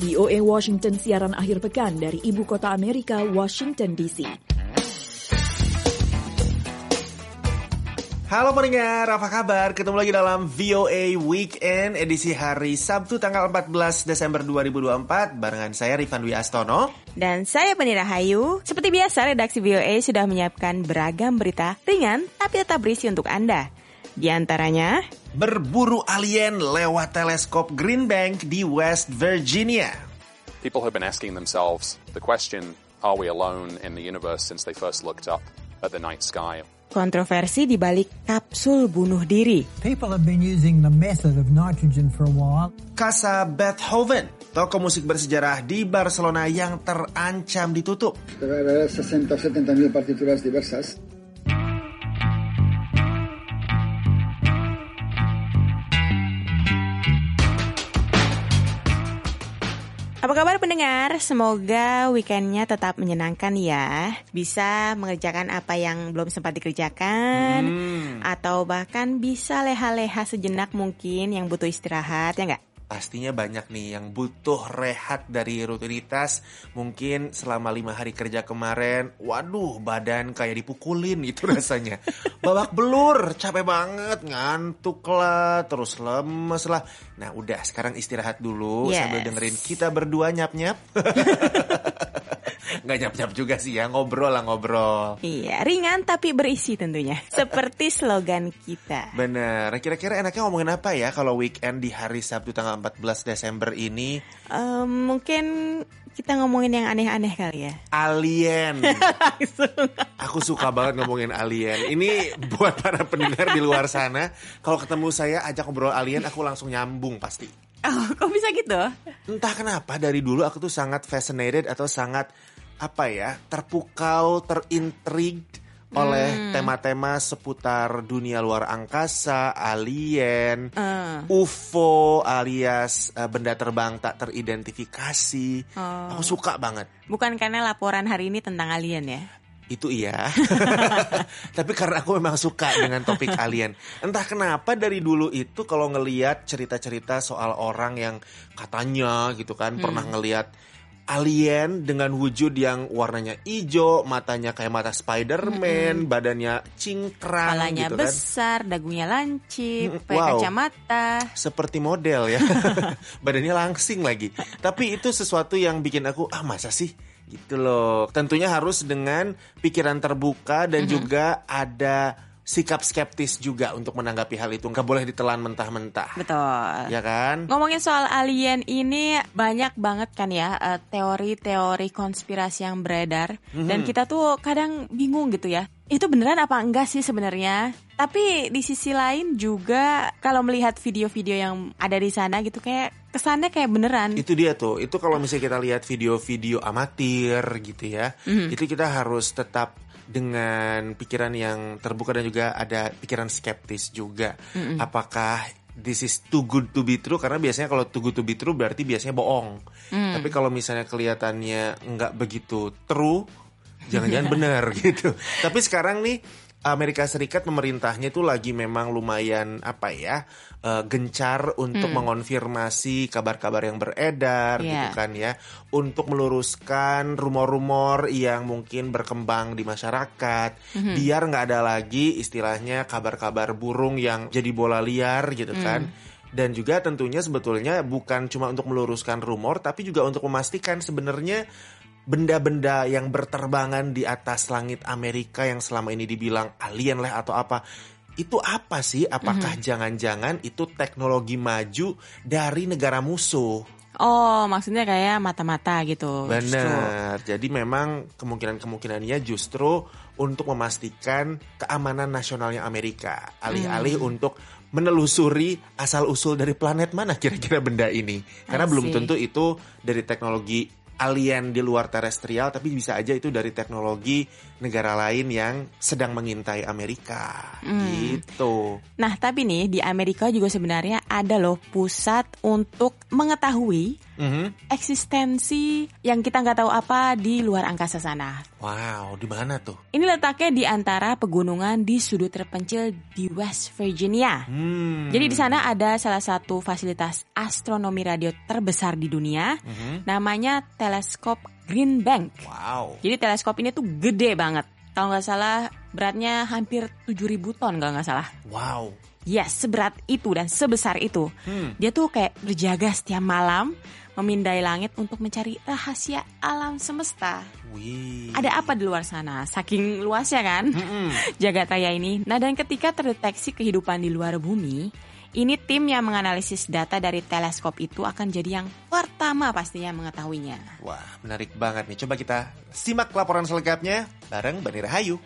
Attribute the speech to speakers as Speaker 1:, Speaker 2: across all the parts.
Speaker 1: VOA Washington siaran akhir pekan dari ibu kota Amerika, Washington DC.
Speaker 2: Halo pendengar, apa kabar? Ketemu lagi dalam VOA Weekend edisi hari Sabtu tanggal 14 Desember 2024 barengan saya Rifan Dwi Astono
Speaker 3: dan saya Penny Rahayu. Seperti biasa, redaksi VOA sudah menyiapkan beragam berita ringan tapi tetap berisi untuk Anda. Di antaranya,
Speaker 2: berburu alien lewat teleskop Green Bank di West Virginia.
Speaker 4: People have been asking themselves the question, are we alone in the universe since they first looked up at the night sky?
Speaker 3: Kontroversi di balik kapsul bunuh diri.
Speaker 5: People have been using the method of nitrogen for a while.
Speaker 2: Casa Beethoven, toko musik bersejarah di Barcelona yang terancam ditutup.
Speaker 6: Ada 60-70 partituras diversas.
Speaker 3: Apa kabar pendengar? Semoga weekendnya tetap menyenangkan ya. Bisa mengerjakan apa yang belum sempat dikerjakan. Atau bahkan bisa leha-leha sejenak mungkin yang butuh istirahat, ya nggak?
Speaker 2: Pastinya banyak nih yang butuh rehat dari rutinitas. Mungkin selama 5 hari kerja kemarin, waduh badan kayak dipukulin gitu rasanya. Babak belur, capek banget, ngantuk lah, terus lemes lah. Nah udah sekarang istirahat dulu sambil dengerin kita berdua nyap-nyap. Nggak nyap-nyap juga sih ya, ngobrol lah ngobrol.
Speaker 3: Iya, ringan tapi berisi tentunya. Seperti slogan kita.
Speaker 2: Bener, kira-kira enaknya ngomongin apa ya kalau weekend di hari Sabtu tanggal 14 Desember ini?
Speaker 3: Mungkin kita ngomongin yang aneh-aneh kali ya.
Speaker 2: Alien. Aku suka banget ngomongin alien. Ini buat para pendengar di luar sana, kalau ketemu saya ajak ngobrol alien, aku langsung nyambung pasti.
Speaker 3: Oh, kok bisa gitu?
Speaker 2: Entah kenapa dari dulu aku tuh sangat fascinated atau sangat terpukau, terintrigued oleh tema-tema seputar dunia luar angkasa, alien, UFO alias benda terbang tak teridentifikasi. Aku suka banget.
Speaker 3: Bukan karena laporan hari ini tentang alien ya?
Speaker 2: Itu iya. Tapi karena aku memang suka dengan topik alien. Entah kenapa dari dulu itu kalau ngelihat cerita-cerita soal orang yang katanya gitu kan pernah ngelihat alien dengan wujud yang warnanya hijau, matanya kayak mata Spider-Man, badannya cingkrang,
Speaker 3: kepalanya
Speaker 2: gitu kan.
Speaker 3: besar, dagunya lancip, pakai kacamata.
Speaker 2: Seperti model ya. Badannya langsing lagi. Tapi itu sesuatu yang bikin aku, masa sih? Gitu loh. Tentunya harus dengan pikiran terbuka dan juga ada sikap skeptis juga untuk menanggapi hal itu. Nggak boleh ditelan mentah-mentah.
Speaker 3: Betul.
Speaker 2: Ya kan?
Speaker 3: Ngomongin soal alien ini banyak banget kan ya teori-teori konspirasi yang beredar. Dan kita tuh kadang bingung gitu ya. Itu beneran apa enggak sih sebenarnya? Tapi di sisi lain juga kalau melihat video-video yang ada di sana gitu kayak kesannya kayak beneran. Itu
Speaker 2: dia tuh. Itu kalau misalnya kita lihat video-video amatir gitu ya. Itu kita harus tetap dengan pikiran yang terbuka dan juga ada pikiran skeptis juga. Apakah this is too good to be true? Karena biasanya kalau too good to be true berarti biasanya bohong. Tapi kalau misalnya kelihatannya nggak begitu true, jangan-jangan benar gitu. Tapi sekarang nih Amerika Serikat pemerintahnya itu lagi memang lumayan gencar untuk mengonfirmasi kabar-kabar yang beredar gitu kan ya, untuk meluruskan rumor-rumor yang mungkin berkembang di masyarakat, biar nggak ada lagi istilahnya kabar-kabar burung yang jadi bola liar gitu kan. Dan juga tentunya sebetulnya bukan cuma untuk meluruskan rumor, tapi juga untuk memastikan sebenarnya benda-benda yang berterbangan di atas langit Amerika yang selama ini dibilang alien lah atau apa, itu apa sih? Apakah jangan-jangan itu teknologi maju dari negara musuh?
Speaker 3: Oh, maksudnya kayak mata-mata gitu.
Speaker 2: Benar. Jadi memang kemungkinan-kemungkinannya justru untuk memastikan keamanan nasionalnya Amerika, alih-alih untuk menelusuri asal-usul dari planet mana kira-kira benda ini. Karena belum tentu itu dari teknologi alien di luar terestrial, tapi bisa aja itu dari teknologi negara lain yang sedang mengintai Amerika gitu.
Speaker 3: Nah tapi nih di Amerika juga sebenarnya ada loh pusat untuk mengetahui eksistensi yang kita nggak tahu apa di luar angkasa sana.
Speaker 2: Wow, di mana tuh?
Speaker 3: Ini letaknya di antara pegunungan di sudut terpencil di West Virginia. Jadi di sana ada salah satu fasilitas astronomi radio terbesar di dunia, namanya teleskop Green Bank.
Speaker 2: Wow.
Speaker 3: Jadi teleskop ini tuh gede banget. Kalau nggak salah beratnya hampir 7.000 ton kalau nggak salah.
Speaker 2: Wow.
Speaker 3: Yes, seberat itu dan sebesar itu. Dia tuh kayak berjaga setiap malam, memindai langit untuk mencari rahasia alam semesta.
Speaker 2: Wih.
Speaker 3: Ada apa di luar sana? Saking luasnya kan jagat raya ini. Nah, dan ketika terdeteksi kehidupan di luar bumi, ini tim yang menganalisis data dari teleskop itu akan jadi yang pertama pastinya mengetahuinya.
Speaker 2: Wah, menarik banget nih. Coba kita simak laporan selengkapnya bareng Bani Rahayu.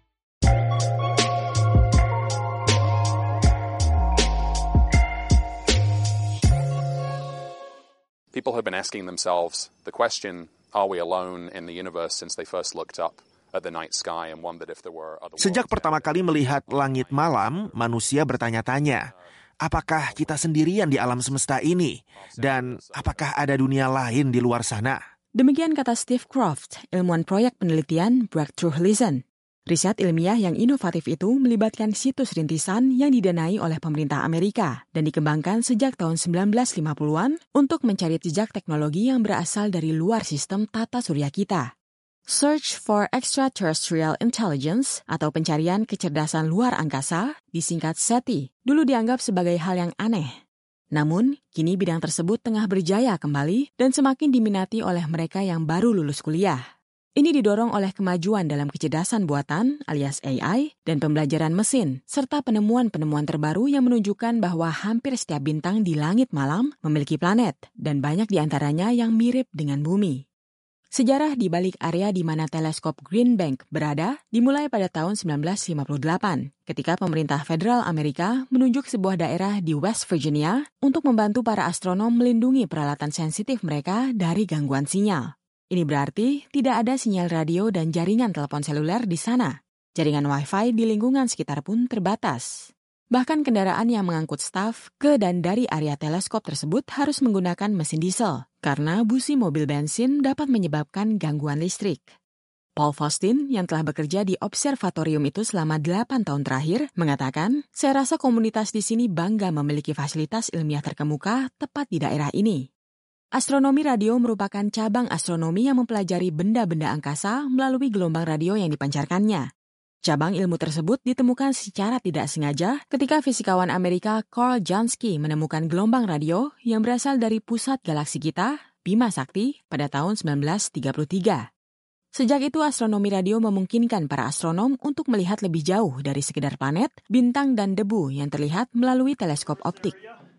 Speaker 4: People have been asking themselves the question, are we alone in the universe, since they first looked up at the night sky and wondered if there were other worlds.
Speaker 2: Sejak pertama kali melihat langit malam, manusia bertanya-tanya, apakah kita sendirian di alam semesta ini? Dan apakah ada dunia lain di luar sana?
Speaker 3: Demikian kata Steve Croft, ilmuwan proyek penelitian Breakthrough Listen. Riset ilmiah yang inovatif itu melibatkan situs rintisan yang didanai oleh pemerintah Amerika dan dikembangkan sejak tahun 1950-an untuk mencari jejak teknologi yang berasal dari luar sistem tata surya kita. Search for Extraterrestrial Intelligence atau pencarian kecerdasan luar angkasa, disingkat SETI, dulu dianggap sebagai hal yang aneh. Namun, kini bidang tersebut tengah berjaya kembali dan semakin diminati oleh mereka yang baru lulus kuliah. Ini didorong oleh kemajuan dalam kecerdasan buatan alias AI dan pembelajaran mesin, serta penemuan-penemuan terbaru yang menunjukkan bahwa hampir setiap bintang di langit malam memiliki planet, dan banyak di antaranya yang mirip dengan bumi. Sejarah di balik area di mana teleskop Green Bank berada dimulai pada tahun 1958, ketika pemerintah federal Amerika menunjuk sebuah daerah di West Virginia untuk membantu para astronom melindungi peralatan sensitif mereka dari gangguan sinyal. Ini berarti tidak ada sinyal radio dan jaringan telepon seluler di sana. Jaringan Wi-Fi di lingkungan sekitar pun terbatas. Bahkan kendaraan yang mengangkut staf ke dan dari area teleskop tersebut harus menggunakan mesin diesel, karena busi mobil bensin dapat menyebabkan gangguan listrik. Paul Faustin, yang telah bekerja di observatorium itu selama 8 tahun terakhir, mengatakan, saya rasa komunitas di sini bangga memiliki fasilitas ilmiah terkemuka tepat di daerah ini. Astronomi radio merupakan cabang astronomi yang mempelajari benda-benda angkasa melalui gelombang radio yang dipancarkannya. Cabang ilmu tersebut ditemukan secara tidak sengaja ketika fisikawan Amerika Carl Jansky menemukan gelombang radio yang berasal dari pusat galaksi kita, Bima Sakti, pada tahun 1933. Sejak itu astronomi radio memungkinkan para astronom untuk melihat lebih jauh dari sekedar planet, bintang, dan debu yang terlihat melalui teleskop optik.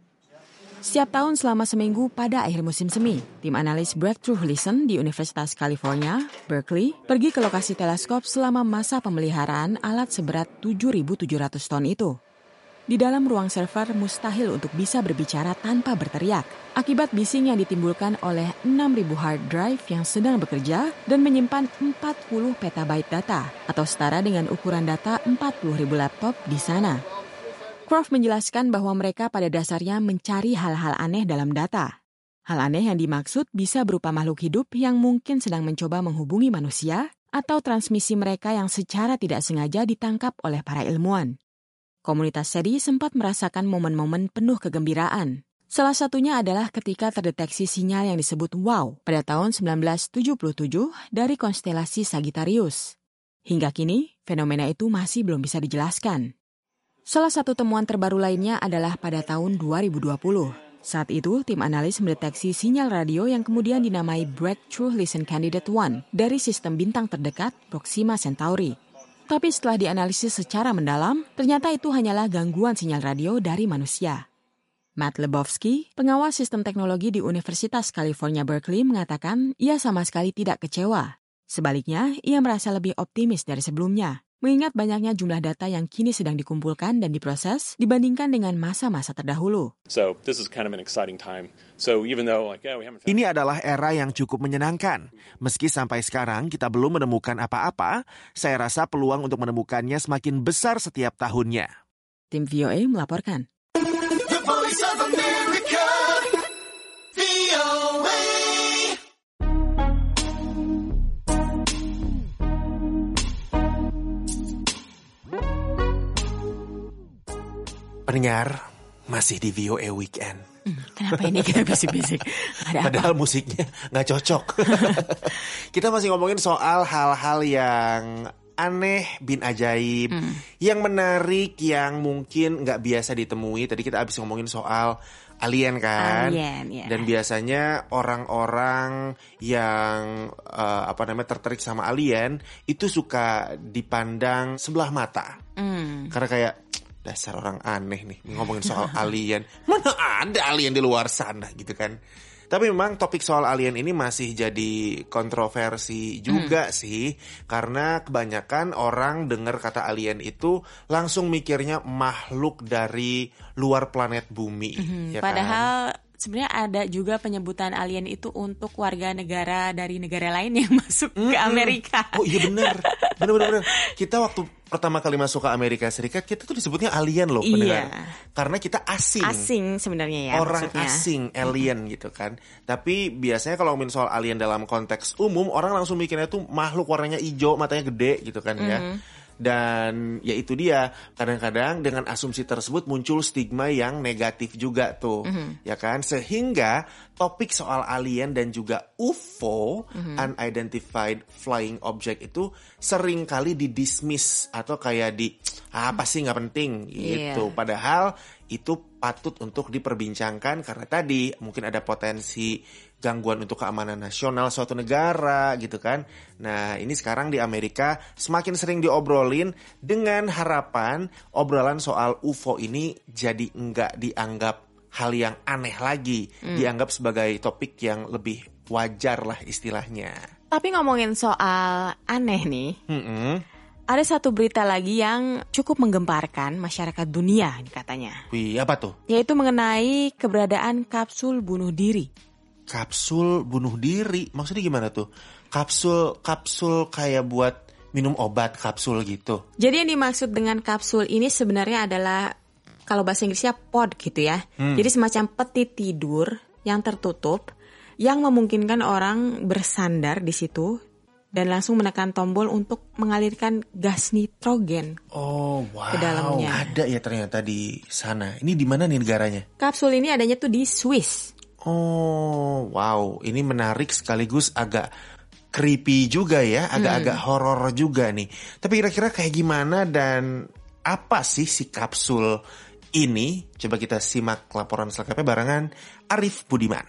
Speaker 3: Setiap tahun selama seminggu pada akhir musim semi, tim analis Breakthrough Listen di Universitas California, Berkeley, pergi ke lokasi teleskop selama masa pemeliharaan alat seberat 7.700 ton itu. Di dalam ruang server mustahil untuk bisa berbicara tanpa berteriak, akibat bising yang ditimbulkan oleh 6.000 hard drive yang sedang bekerja dan menyimpan 40 petabyte data, atau setara dengan ukuran data 40.000 laptop di sana. Croft menjelaskan bahwa mereka pada dasarnya mencari hal-hal aneh dalam data. Hal aneh yang dimaksud bisa berupa makhluk hidup yang mungkin sedang mencoba menghubungi manusia atau transmisi mereka yang secara tidak sengaja ditangkap oleh para ilmuwan. Komunitas SETI sempat merasakan momen-momen penuh kegembiraan. Salah satunya adalah ketika terdeteksi sinyal yang disebut WOW pada tahun 1977 dari konstelasi Sagittarius. Hingga kini, fenomena itu masih belum bisa dijelaskan. Salah satu temuan terbaru lainnya adalah pada tahun 2020. Saat itu, tim analis mendeteksi sinyal radio yang kemudian dinamai Breakthrough Listen Candidate 1 dari sistem bintang terdekat Proxima Centauri. Tapi setelah dianalisis secara mendalam, ternyata itu hanyalah gangguan sinyal radio dari manusia. Matt Lebowski, pengawas sistem teknologi di Universitas California Berkeley, mengatakan ia sama sekali tidak kecewa. Sebaliknya, ia merasa lebih optimis dari sebelumnya, mengingat banyaknya jumlah data yang kini sedang dikumpulkan dan diproses dibandingkan dengan masa-masa terdahulu.
Speaker 2: Ini adalah era yang cukup menyenangkan. Meski sampai sekarang kita belum menemukan apa-apa, saya rasa peluang untuk menemukannya semakin besar setiap tahunnya.
Speaker 3: Tim VOA melaporkan.
Speaker 2: Pendengar, masih di VOA Weekend.
Speaker 3: Kenapa ini kita bisik-bisik?
Speaker 2: Padahal musiknya nggak cocok. Kita masih ngomongin soal hal-hal yang aneh bin ajaib, yang menarik, yang mungkin nggak biasa ditemui. Tadi kita abis ngomongin soal alien kan, dan biasanya orang-orang yang tertarik sama alien itu suka dipandang sebelah mata, karena kayak dasar orang aneh nih ngomongin soal alien, mana ada alien di luar sana gitu kan. Tapi memang topik soal alien ini masih jadi kontroversi juga sih, karena kebanyakan orang dengar kata alien itu langsung mikirnya makhluk dari luar planet bumi. Ya
Speaker 3: padahal kan? Sebenarnya ada juga penyebutan alien itu untuk warga negara dari negara lain yang masuk ke Amerika.
Speaker 2: Oh iya benar. Kita waktu pertama kali masuk ke Amerika Serikat, kita tuh disebutnya alien loh pendengar. Karena kita asing.
Speaker 3: Asing sebenarnya ya.
Speaker 2: Orang maksudnya. Asing, alien gitu kan. Tapi biasanya kalau ngomongin soal alien dalam konteks umum, orang langsung mikirnya tuh makhluk warnanya hijau, matanya gede gitu kan ya. Dan ya itu dia, kadang-kadang dengan asumsi tersebut muncul stigma yang negatif juga tuh, ya kan? Sehingga topik soal alien dan juga UFO, Unidentified Flying Object itu sering kali didismiss atau kayak apa sih nggak penting gitu. Padahal itu patut untuk diperbincangkan karena tadi mungkin ada potensi gangguan untuk keamanan nasional suatu negara gitu kan. Nah ini sekarang di Amerika semakin sering diobrolin dengan harapan obrolan soal UFO ini jadi nggak dianggap hal yang aneh lagi, dianggap sebagai topik yang lebih wajar lah istilahnya.
Speaker 3: Tapi ngomongin soal aneh nih, ada satu berita lagi yang cukup menggemparkan masyarakat dunia katanya.
Speaker 2: Wih, apa tuh?
Speaker 3: Yaitu mengenai keberadaan kapsul bunuh diri.
Speaker 2: Kapsul bunuh diri? Maksudnya gimana tuh? Kapsul kayak buat minum obat kapsul gitu? Jadi
Speaker 3: yang dimaksud dengan kapsul ini sebenarnya adalah, kalau bahasa Inggrisnya pod gitu ya. Jadi semacam peti tidur yang tertutup, yang memungkinkan orang bersandar di situ dan langsung menekan tombol untuk mengalirkan gas nitrogen ke dalamnya.
Speaker 2: Ada ya ternyata di sana. Ini di mana nih negaranya?
Speaker 3: Kapsul ini adanya tuh di Swiss.
Speaker 2: Oh, wow. Ini menarik sekaligus agak creepy juga ya, agak-agak horor juga nih. Tapi kira-kira kayak gimana dan apa sih si kapsul ini? Coba kita simak laporan selengkapnya barengan Arif Budiman.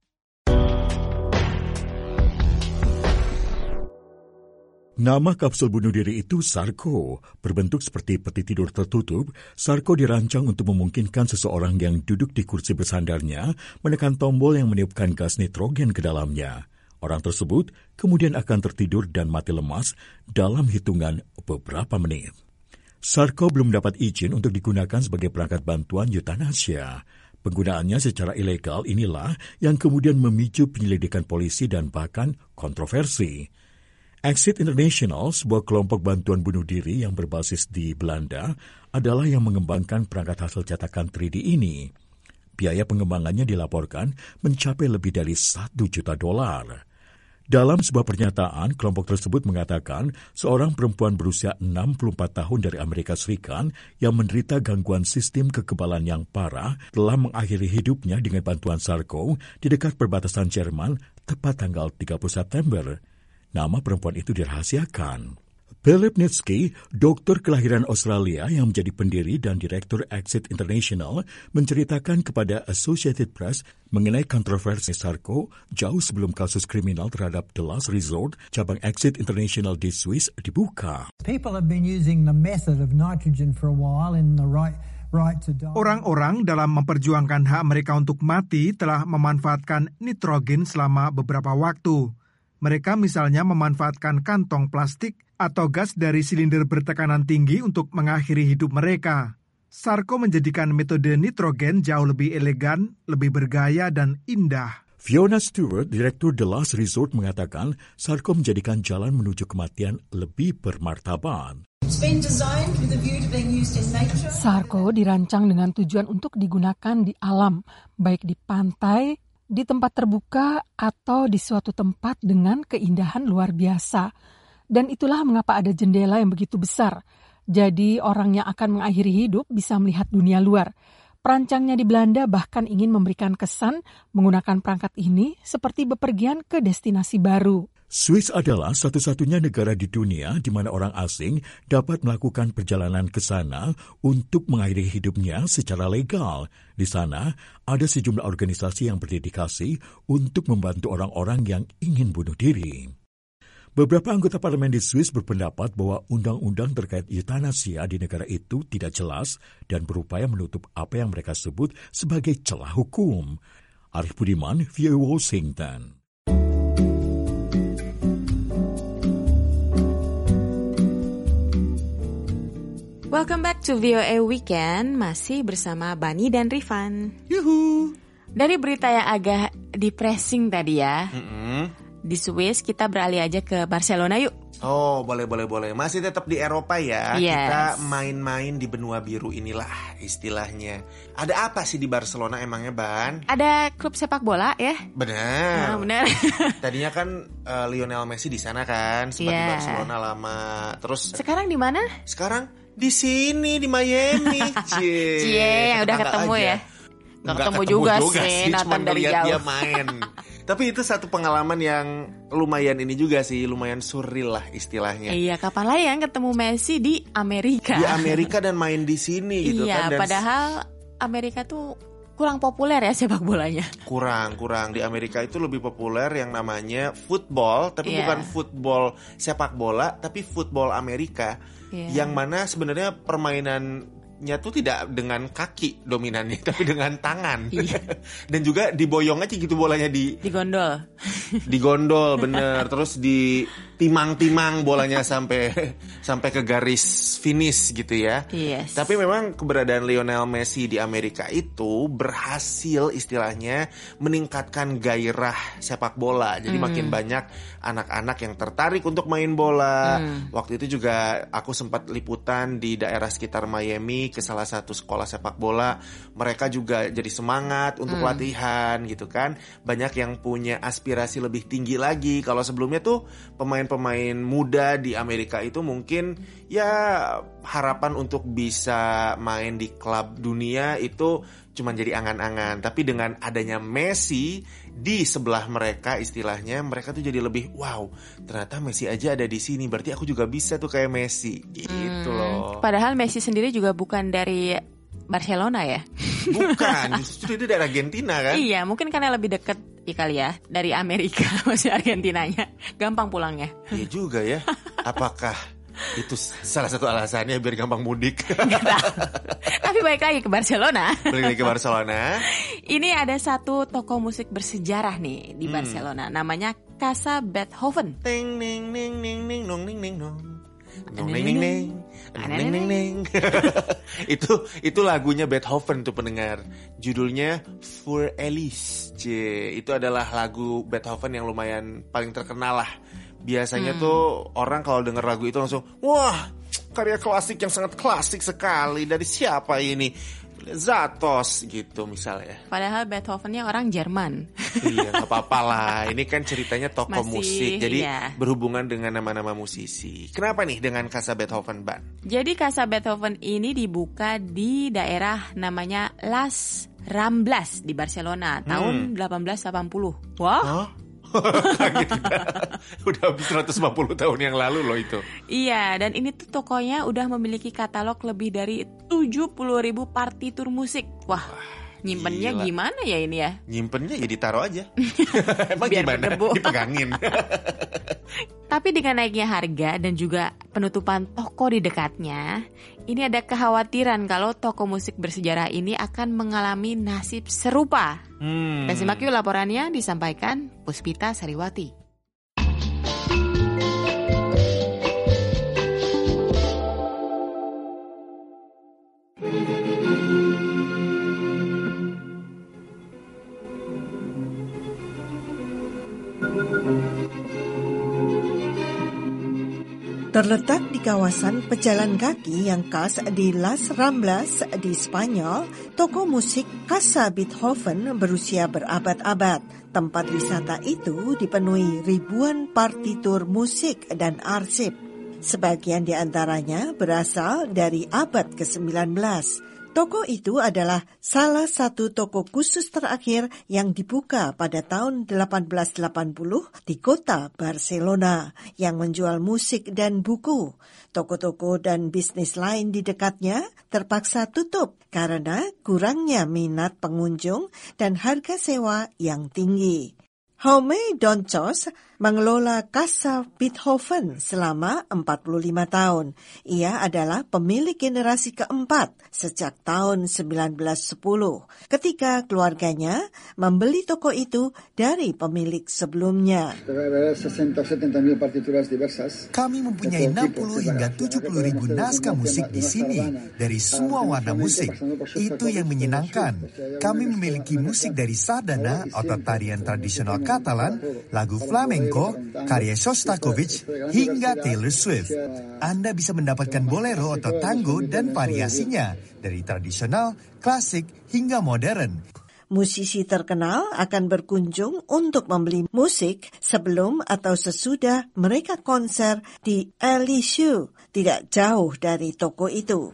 Speaker 7: Nama kapsul bunuh diri itu Sarko. Berbentuk seperti peti tidur tertutup, Sarko dirancang untuk memungkinkan seseorang yang duduk di kursi bersandarnya menekan tombol yang meniupkan gas nitrogen ke dalamnya. Orang tersebut kemudian akan tertidur dan mati lemas dalam hitungan beberapa menit. Sarko belum dapat izin untuk digunakan sebagai perangkat bantuan eutanasia. Penggunaannya secara ilegal inilah yang kemudian memicu penyelidikan polisi dan bahkan kontroversi. Exit International, sebuah kelompok bantuan bunuh diri yang berbasis di Belanda, adalah yang mengembangkan perangkat hasil cetakan 3D ini. Biaya pengembangannya dilaporkan mencapai lebih dari $1 juta. Dalam sebuah pernyataan, kelompok tersebut mengatakan seorang perempuan berusia 64 tahun dari Amerika Serikat yang menderita gangguan sistem kekebalan yang parah telah mengakhiri hidupnya dengan bantuan Sarko di dekat perbatasan Jerman tepat tanggal 30 September. Nama perempuan itu dirahasiakan. Philip Nitsky, dokter kelahiran Australia yang menjadi pendiri dan direktur Exit International, menceritakan kepada Associated Press mengenai kontroversi Sarko jauh sebelum kasus kriminal terhadap The Last Resort, cabang Exit International di Swiss, dibuka.
Speaker 5: People have been using the method of nitrogen for a while in the right to die.
Speaker 8: Orang-orang dalam memperjuangkan hak mereka untuk mati telah memanfaatkan nitrogen selama beberapa waktu. Mereka misalnya memanfaatkan kantong plastik atau gas dari silinder bertekanan tinggi untuk mengakhiri hidup mereka. Sarko menjadikan metode nitrogen jauh lebih elegan, lebih bergaya, dan indah.
Speaker 7: Fiona Stewart, direktur The Last Resort, mengatakan Sarko menjadikan jalan menuju kematian lebih bermartabat.
Speaker 9: Sarko dirancang dengan tujuan untuk digunakan di alam, baik di pantai, di tempat terbuka, atau di suatu tempat dengan keindahan luar biasa. Dan itulah mengapa ada jendela yang begitu besar Jadi orang yang akan mengakhiri hidup bisa melihat dunia luar. Perancangnya di Belanda bahkan ingin memberikan kesan menggunakan perangkat ini seperti bepergian ke destinasi baru.
Speaker 7: Swiss adalah satu-satunya negara di dunia di mana orang asing dapat melakukan perjalanan ke sana untuk mengakhiri hidupnya secara legal. Di sana, ada sejumlah organisasi yang berdedikasi untuk membantu orang-orang yang ingin bunuh diri. Beberapa anggota parlemen di Swiss berpendapat bahwa undang-undang terkait eutanasia di negara itu tidak jelas dan berupaya menutup apa yang mereka sebut sebagai celah hukum. Arif Budiman, VOA Washington.
Speaker 3: Welcome back to VOA Weekend, masih bersama Bani dan Rifan.
Speaker 2: Yuhu.
Speaker 3: Dari berita yang agak depressing tadi ya, di Swiss kita beralih aja ke Barcelona yuk.
Speaker 2: Oh, boleh. Masih tetap di Eropa ya.
Speaker 3: Yes.
Speaker 2: Kita main-main di benua biru inilah istilahnya. Ada apa sih di Barcelona emangnya, Ban?
Speaker 3: Ada klub sepak bola ya?
Speaker 2: Benar.
Speaker 3: Nah, benar.
Speaker 2: Tadinya kan Lionel Messi di sana kan, sempat di Barcelona lama. Terus
Speaker 3: sekarang di mana?
Speaker 2: Sekarang di sini di Miami.
Speaker 3: Cie, yang udah ketemu aja. Ya. Nggak ketemu juga sih, nonton dari jauh.
Speaker 2: Dia main. Tapi itu satu pengalaman yang lumayan ini juga sih, lumayan surreal lah istilahnya.
Speaker 3: Iya, kapan lagi yang ketemu Messi di Amerika?
Speaker 2: Di Amerika dan main di sini gitu kan.
Speaker 3: Iya, padahal Amerika tuh kurang populer ya sepak bolanya.
Speaker 2: Kurang. Di Amerika itu lebih populer yang namanya football, tapi bukan football sepak bola, tapi football Amerika. Yang mana sebenarnya permainannya tuh tidak dengan kaki dominannya, tapi dengan tangan. Dan juga diboyong aja gitu bolanya
Speaker 3: digondol.
Speaker 2: Digondol bener, terus ditimang-timang bolanya sampai ke garis finish gitu ya.
Speaker 3: Yes.
Speaker 2: Tapi memang keberadaan Lionel Messi di Amerika itu berhasil istilahnya meningkatkan gairah sepak bola. Jadi makin banyak anak-anak yang tertarik untuk main bola. Waktu itu juga aku sempat liputan di daerah sekitar Miami ke salah satu sekolah sepak bola. Mereka juga jadi semangat untuk latihan gitu kan. Banyak yang punya aspirasi lebih tinggi lagi. Kalau sebelumnya tuh pemain-pemain muda di Amerika itu mungkin ya harapan untuk bisa main di klub dunia itu cuma jadi angan-angan. Tapi dengan adanya Messi di sebelah mereka istilahnya, mereka tuh jadi lebih wow, ternyata Messi aja ada di sini, berarti aku juga bisa tuh kayak Messi gitu loh.
Speaker 3: Padahal Messi sendiri juga bukan dari Barcelona ya?
Speaker 2: Bukan, justru itu dari Argentina kan?
Speaker 3: Iya, mungkin karena lebih dekat kali ya dari Amerika masih Argentinanya, gampang pulangnya.
Speaker 2: Iya juga ya. Apakah itu salah satu alasannya biar gampang mudik?
Speaker 3: Tapi balik lagi ke Barcelona. Ini ada satu toko musik bersejarah nih di Barcelona, namanya Casa Beethoven.
Speaker 2: Ting ning ning ning ning nong ning ning nong. Nong ning ning ning. Neng neng neng. Itu lagunya Beethoven tuh pendengar. Judulnya Für Elise. Itu adalah lagu Beethoven yang lumayan paling terkenal lah. Biasanya tuh orang kalau denger lagu itu langsung, wah, karya klasik yang sangat klasik sekali. Dari siapa ini? Zatos gitu misalnya.
Speaker 3: Padahal Beethovennya orang Jerman.
Speaker 2: Iya, gak apa-apa lah. Ini kan ceritanya toko musik, jadi berhubungan dengan nama-nama musisi. Kenapa nih dengan Casa Beethoven, Ban?
Speaker 3: Jadi Casa Beethoven ini dibuka di daerah namanya Las Ramblas di Barcelona tahun 1880. Wah. Huh?
Speaker 2: Udah habis 150 tahun yang lalu loh itu.
Speaker 3: Iya, dan ini tuh tokonya udah memiliki katalog lebih dari 70.000 partitur musik. Wah, nyimpennya gimana ya ini ya?
Speaker 2: Nyimpennya ya ditaruh aja. Emang
Speaker 3: biar
Speaker 2: gimana?
Speaker 3: Berdebu.
Speaker 2: Dipegangin.
Speaker 3: Tapi dengan naiknya harga dan juga penutupan toko di dekatnya, ini ada kekhawatiran kalau toko musik bersejarah ini akan mengalami nasib serupa. Dan simak yuk laporannya disampaikan Puspita Sariwati.
Speaker 10: Terletak di kawasan pejalan kaki yang khas di Las Ramblas di Spanyol, toko musik Casa Beethoven berusia berabad-abad. Tempat wisata itu dipenuhi ribuan partitur musik dan arsip. Sebagian di antaranya berasal dari abad ke-19. Toko itu adalah salah satu toko khusus terakhir yang dibuka pada tahun 1880 di kota Barcelona yang menjual musik dan buku. Toko-toko dan bisnis lain di dekatnya terpaksa tutup karena kurangnya minat pengunjung dan harga sewa yang tinggi. Jaume Doncos mengelola Casa Beethoven selama 45 tahun. Ia adalah pemilik generasi keempat sejak tahun 1910 ketika keluarganya membeli toko itu dari pemilik sebelumnya.
Speaker 11: Kami mempunyai 60 hingga 70 ribu naskah musik di sini dari semua warna musik. Itu yang menyenangkan. Kami memiliki musik dari sardana atau tarian tradisional Katalan, lagu flamenco, karya Shostakovich, hingga Taylor Swift. Anda bisa mendapatkan bolero atau tango dan variasinya, dari tradisional, klasik, hingga modern.
Speaker 10: Musisi terkenal akan berkunjung untuk membeli musik sebelum atau sesudah mereka konser di Elysée, tidak jauh dari toko itu.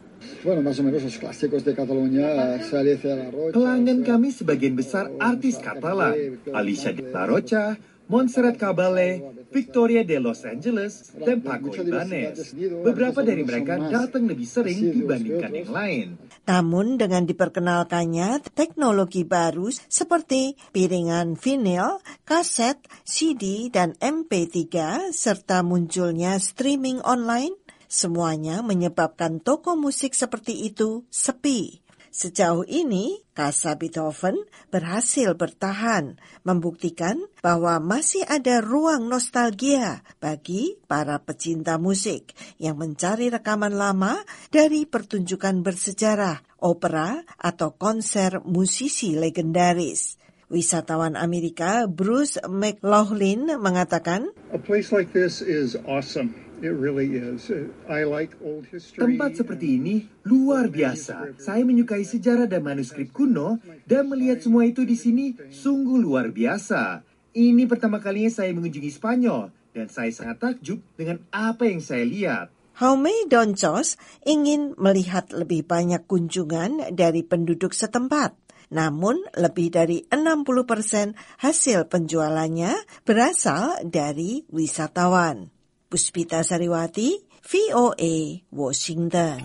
Speaker 12: Pelanggan kami sebagian besar artis Katalan, Alicia de la Rocha, Montserrat Caballé, Victoria de Los Angeles, dan Paco Ibáñez. Beberapa dari mereka datang lebih sering dibandingkan yang lain.
Speaker 10: Namun dengan diperkenalkannya teknologi baru seperti piringan vinil, kaset, CD, dan MP3, serta munculnya streaming online, semuanya menyebabkan toko musik seperti itu sepi. Sejauh ini, Casa Beethoven berhasil bertahan, membuktikan bahwa masih ada ruang nostalgia bagi para pecinta musik yang mencari rekaman lama dari pertunjukan bersejarah, opera, atau konser musisi legendaris. Wisatawan Amerika Bruce McLaughlin mengatakan,
Speaker 13: "A place like this is awesome. It really is. I like old history."
Speaker 12: Tempat seperti ini luar biasa. Saya menyukai sejarah dan manuskrip kuno, dan melihat semua itu di sini sungguh luar biasa. Ini pertama kalinya saya mengunjungi Spanyol, dan saya sangat takjub dengan apa yang saya lihat.
Speaker 10: Jaume Doncos ingin melihat lebih banyak kunjungan dari penduduk setempat. Namun, lebih dari 60% hasil penjualannya berasal dari wisatawan. Puspita Sariwati, VOA, Washington.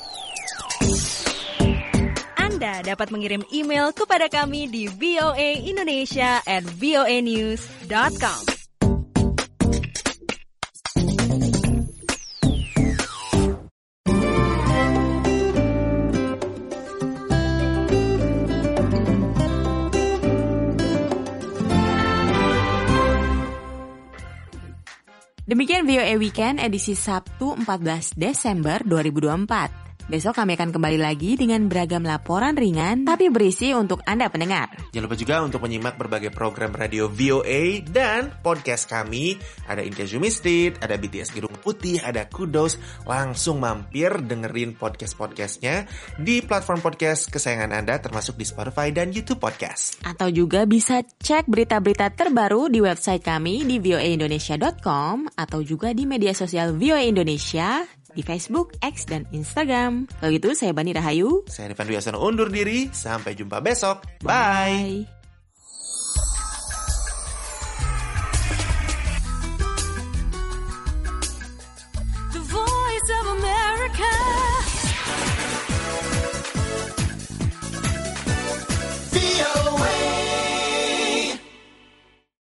Speaker 14: Anda dapat mengirim email kepada kami di voaindonesia@voanews.com.
Speaker 3: Demikian VOA Weekend edisi Sabtu 14 Desember 2024. Besok kami akan kembali lagi dengan beragam laporan ringan tapi berisi untuk Anda pendengar.
Speaker 2: Jangan lupa juga untuk menyimak berbagai program radio VOA dan podcast kami. Ada Intia Jumistit, ada BTS Gedung Putih, ada Kudos. Langsung mampir dengerin podcast-podcastnya di platform podcast kesayangan Anda termasuk di Spotify dan YouTube Podcast.
Speaker 3: Atau juga bisa cek berita-berita terbaru di website kami di voaindonesia.com atau juga di media sosial VOA Indonesia di Facebook, X, dan Instagram. Kalau gitu, saya Bani Rahayu.
Speaker 2: Saya Rifan Dwi Hasan undur diri. Sampai jumpa besok. Bye.